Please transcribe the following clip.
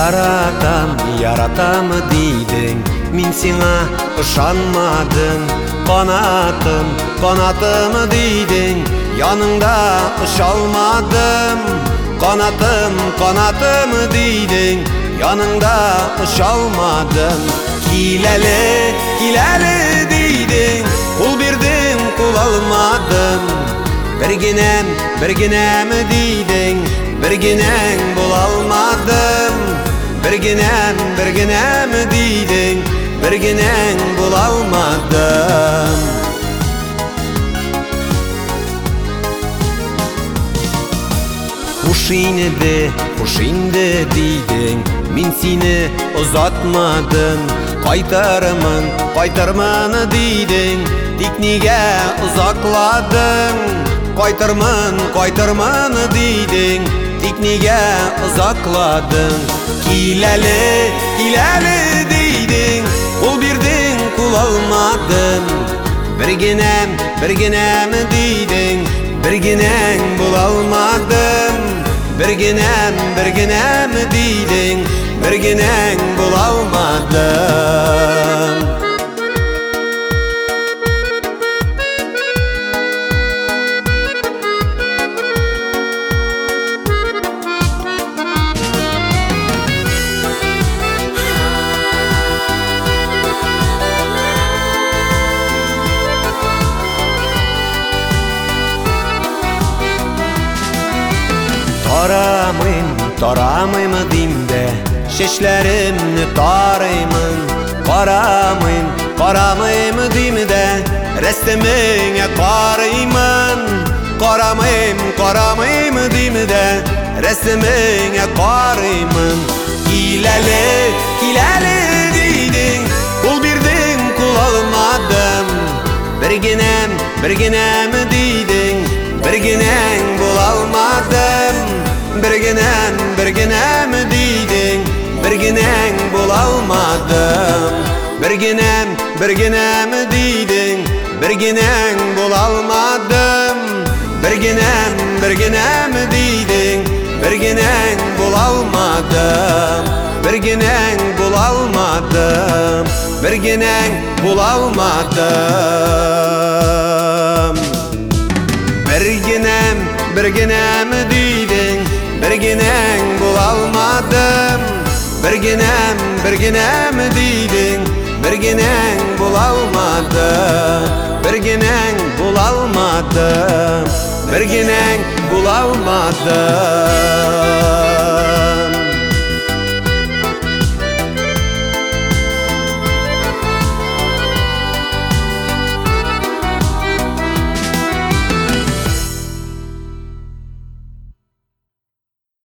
Яратам дейдің, мен сеңа ұшанмадым. Қанатым дейдің, яныңда ұшалмадым. Қанатым дейдің, яныңда ұшалмадым. Келәлі дейдің, қол бердің, қол алмадым. Біргенем дейдің, біргенең бол алмадым. Біргенем дейдің, біргенең бол алмадым. Хушинде дейдің, мен сені ұзатмадым. Қайтармын дейдің, тек неге ұзақладың? Қайтармын дейдің, тек неге ұзақладың? Келәлі дейдің, қол бердің, қол алмадым. Біргенем дейдің, біргенең бол алмадым. Біргенем дейдің, біргенең бол алмадым. Тарамайм деймде, шешләремні тараймын. Қарамайм деймде, рәстеміңе қараймын. Қарамайм деймде, рәстеміңе қараймын. Келәлі дейдің, қол бердің, қол алмадым. Біргенем дейдің, біргенең бол алмадым. Біргенем дейдің, біргенең бол алмадым. Біргенем дейдің, біргенең бол алмадым. Біргенем дейдің, біргенең бол алмадым. Біргенең бол алмадым. Біргенең бол алмадым. Біргенем дейдің, біргенең бол алмадым. Біргенем дейдің, біргенең бол алмадым. Біргенең бол алмадым. Біргенең бол алмадым.